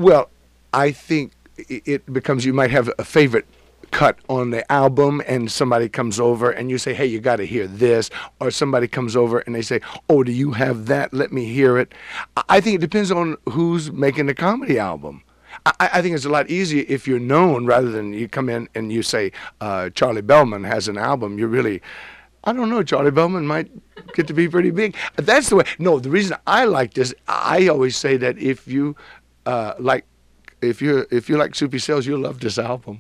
Well, I think it becomes, you might have a favorite cut on the album and somebody comes over and you say, hey, you got to hear this, or somebody comes over and they say, oh, do you have that, let me hear it. I think it depends on who's making the comedy album. I think it's a lot easier if you're known rather than you come in and you say Charlie Bellman has an album. You're really, I don't know, Charlie Bellman might get to be pretty big. That's the way. No, the reason I like this, I always say that if you like, if you like Soupy Sales, you'll love this album.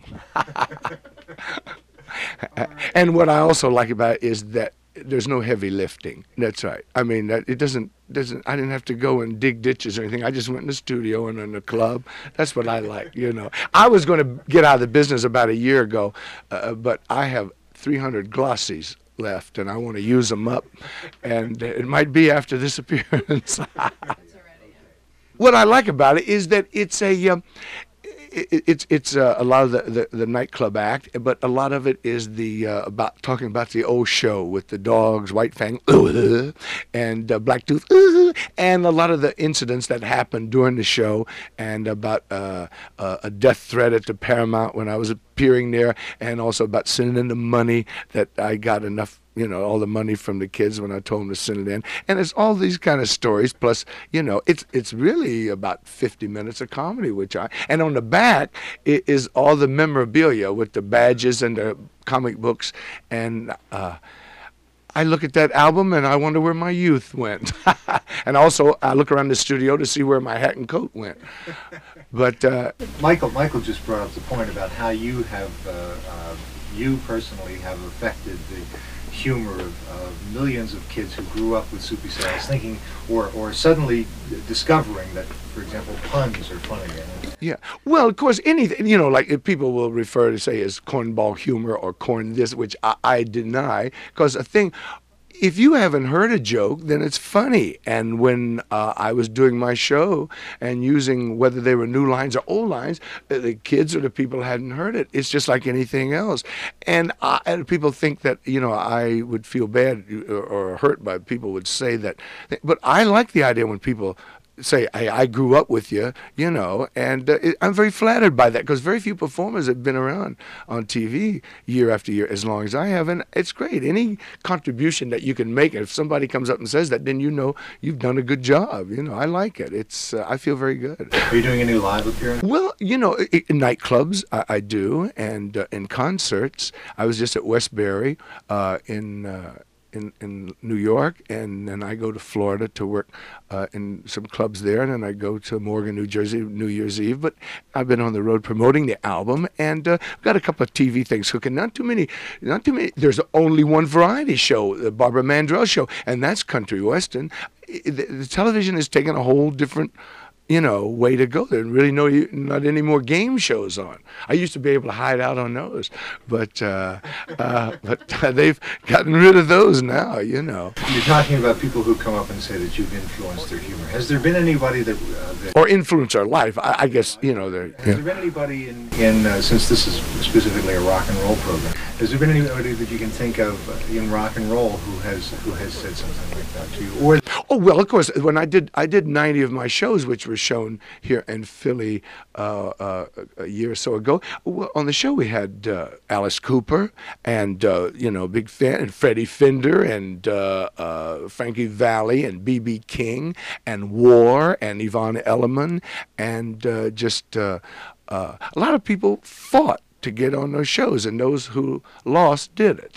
And what I also like about it is that there's no heavy lifting. That's right. I mean, it doesn't. I didn't have to go and dig ditches or anything. I just went in the studio and in the club. That's what I like. You know, I was going to get out of the business about a year ago, but I have 300 glossies left, and I want to use them up. And it might be after this appearance. What I like about it is that it's a lot of the nightclub act, but a lot of it is the about talking about the old show with the dogs, White Fang, and Blacktooth, and a lot of the incidents that happened during the show, and about a death threat at the Paramount when I was appearing there, and also about sending in the money that I got enough. You know, all the money from the kids when I told them to send it in. And it's all these kind of stories. Plus, you know, it's really about 50 minutes of comedy, and on the back is all the memorabilia with the badges and the comic books. And I look at that album and I wonder where my youth went. And also I look around the studio to see where my hat and coat went. But Michael just brought up the point about how you have, you personally have affected the humor of millions of kids who grew up with Soupy Sales, thinking or suddenly discovering that, for example, puns are funny. Yeah, well, of course, anything, you know, like if people will refer to say as cornball humor or corn this, which I deny, because a thing, if you haven't heard a joke, then it's funny. And when I was doing my show and using whether they were new lines or old lines, the kids or the people hadn't heard it. It's just like anything else. And people think that, you know, I would feel bad or hurt by people would say that. But I like the idea when people say, hey, I grew up with you, you know, and I'm very flattered by that because very few performers have been around on TV year after year as long as I have, and it's great. Any contribution that you can make, and if somebody comes up and says that, then you know you've done a good job. You know, I like it. It's I feel very good. Are you doing any live appearance? Well, you know, in nightclubs I do, and in concerts. I was just at Westbury in New York, and then I go to Florida to work in some clubs there, and then I go to Morgan, New Jersey, New Year's Eve. But I've been on the road promoting the album, and got a couple of TV things cooking. Not too many. There's only one variety show, the Barbara Mandrell show, and that's country western. The television has taken a whole different, you know, way to go. There really not any more game shows on. I used to be able to hide out on those, but they've gotten rid of those now, you know. You're talking about people who come up and say that you've influenced their humor. Has there been anybody that or influence our life? I guess, you know. Has there been anybody in since this is specifically a rock and roll program, has there been anybody that you can think of in rock and roll who has said something like that to you? Or oh well, of course. When I did 90 of my shows, which were shown here in Philly a year or so ago. Well, on the show we had Alice Cooper and you know, big fan, and Freddie Fender and Frankie Valli and B.B. King and War and Yvonne Elliman and just a lot of people fought to get on those shows, and those who lost did it.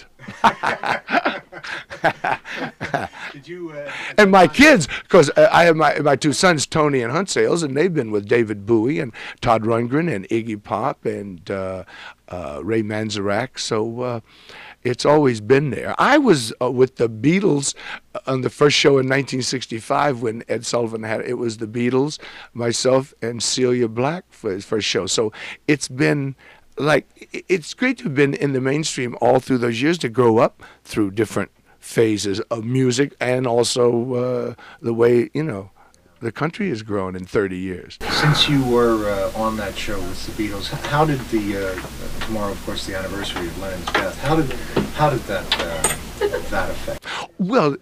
Did you, and my kids, because I have my two sons, Tony and Hunt Sales, and they've been with David Bowie and Todd Rundgren and Iggy Pop and Ray Manzarek, so it's always been there. I was with the Beatles on the first show in 1965 when Ed Sullivan had it. It was the Beatles, myself, and Celia Black for his first show. So it's been like, it's great to have been in the mainstream all through those years, to grow up through different phases of music, and also the way, you know, the country has grown in 30 years. Since you were on that show with the Beatles, how did tomorrow, of course, the anniversary of Lennon's death, how did that affect? Well,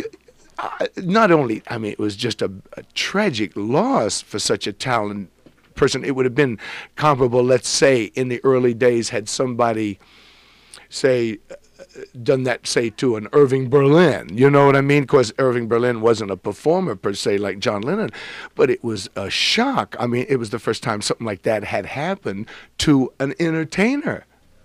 not only, I mean, it was just a tragic loss for such a talented person. It would have been comparable, let's say, in the early days, had somebody, say, done that, say, to an Irving Berlin. You know what I mean? Because Irving Berlin wasn't a performer per se like John Lennon, but it was a shock. I mean, it was the first time something like that had happened to an entertainer.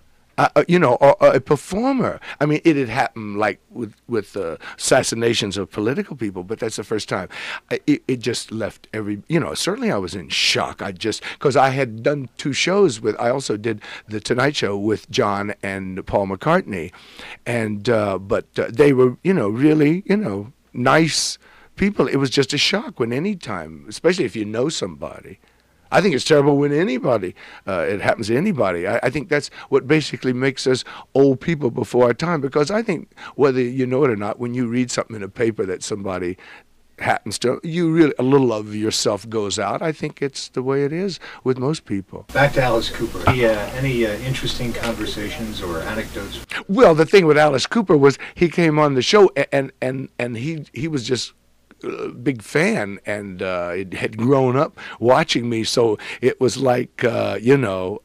Or a performer. I mean, it had happened like with assassinations of political people, but that's the first time. It just left certainly I was in shock. Because I had done 2 shows I also did the Tonight Show with John and Paul McCartney, and but they were, really, nice people. It was just a shock when any time, especially if you know somebody. I think it's terrible when it happens to anybody. I think that's what basically makes us old people before our time, because I think whether you know it or not, when you read something in a paper that somebody happens to, a little of yourself goes out. I think it's the way it is with most people. Back to Alice Cooper. Any interesting conversations or anecdotes? Well, the thing with Alice Cooper was he came on the show and he was just big fan, and it had grown up watching me, so it was like he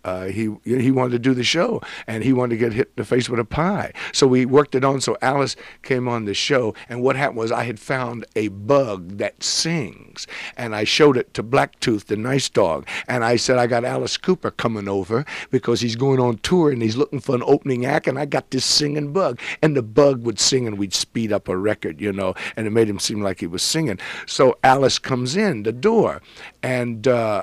wanted to do the show, and he wanted to get hit in the face with a pie. So we worked it on. So Alice came on the show, and what happened was I had found a bug that sings, and I showed it to Blacktooth, the nice dog, and I said, I got Alice Cooper coming over because he's going on tour and he's looking for an opening act, and I got this singing bug, and the bug would sing, and we'd speed up a record, and it made him seem like he was singing. So Alice comes in the door, and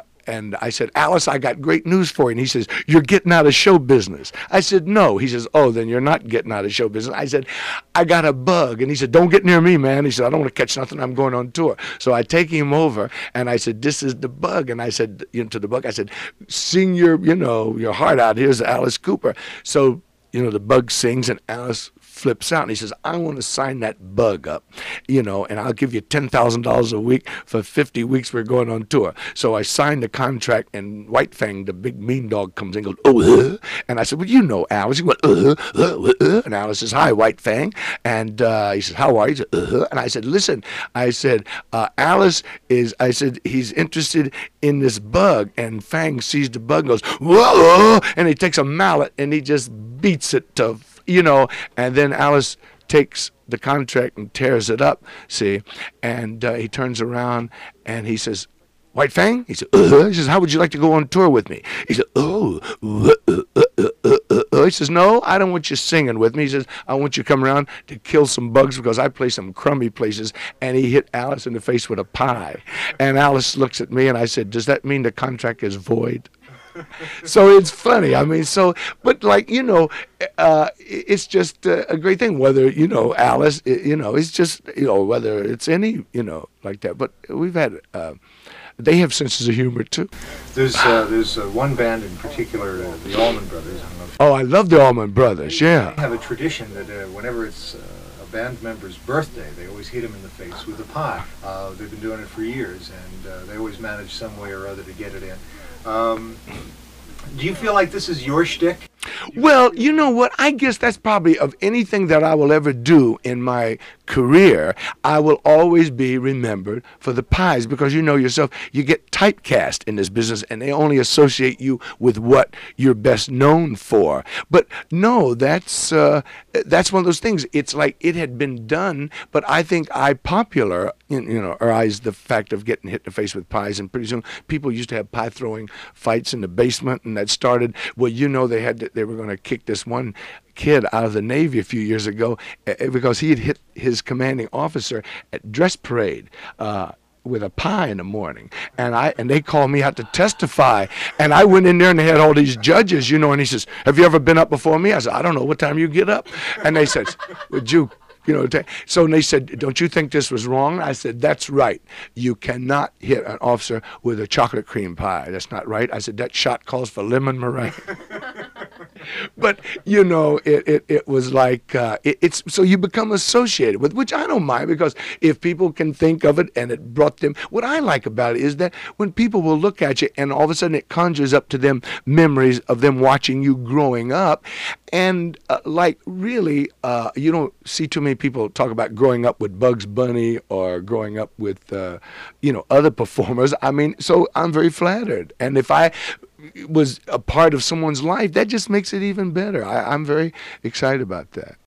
I said, Alice, I got great news for you. And he says, you're getting out of show business. I said, no. He says, oh, then you're not getting out of show business. I said, I got a bug. And he said, don't get near me, man. He said, I don't want to catch nothing. I'm going on tour. So I take him over, and I said, this is the bug. And I said, to the bug, I said, sing your heart out. Here's Alice Cooper. So, the bug sings, and Alice flips out, and he says, I want to sign that bug up, and I'll give you $10,000 a week for 50 weeks we're going on tour. So I signed the contract, and White Fang, the big mean dog, comes in and goes, and I said, well, Alice. He went, and Alice says, hi, White Fang. And he says, how are you? He said, and I said, listen, Alice he's interested in this bug, and Fang sees the bug and goes, whoa, and he takes a mallet, and he just beats it to, and then Alice takes the contract and tears it up, see, and he turns around and he says, White Fang? He said, he says, how would you like to go on tour with me? He said, he says, no, I don't want you singing with me. He says, I want you to come around to kill some bugs because I play some crummy places. And he hit Alice in the face with a pie. And Alice looks at me, and I said, does that mean the contract is void? So it's funny. I mean, but it's just a great thing. Whether, Alice, it's just, whether it's any, like that. But we've had, they have senses of humor too. There's one band in particular, the Allman Brothers. I don't know if I love the Allman Brothers, yeah. They have a tradition that whenever it's a band member's birthday, they always hit him in the face with a pie. They've been doing it for years, and they always manage some way or other to get it in. Do you feel like this is your shtick? Well, you know what? I guess that's probably of anything that I will ever do in my career, I will always be remembered for the pies, because you know yourself, you get typecast in this business and they only associate you with what you're best known for. But no, that's one of those things. It's like it had been done, but I think I popularized the fact of getting hit in the face with pies, and pretty soon people used to have pie throwing fights in the basement, and that started, well, they were going to kick this one kid out of the Navy a few years ago because he had hit his commanding officer at dress parade with a pie in the morning, and they called me out to testify, and I went in there and they had all these judges, and he says, have you ever been up before me? I said, I don't know, what time you get up? And they said, would you so they said, don't you think this was wrong? I said, that's right. You cannot hit an officer with a chocolate cream pie. That's not right. I said, that shot calls for lemon meringue. But it was like it's so you become associated with, which I don't mind, because if people can think of it and it brought them, what I like about it is that when people will look at you and all of a sudden it conjures up to them memories of them watching you growing up. And like really, you don't see too many people talk about growing up with Bugs Bunny or growing up with other performers. I mean, so I'm very flattered, and if I was a part of someone's life, that just makes it even better. I'm very excited about that.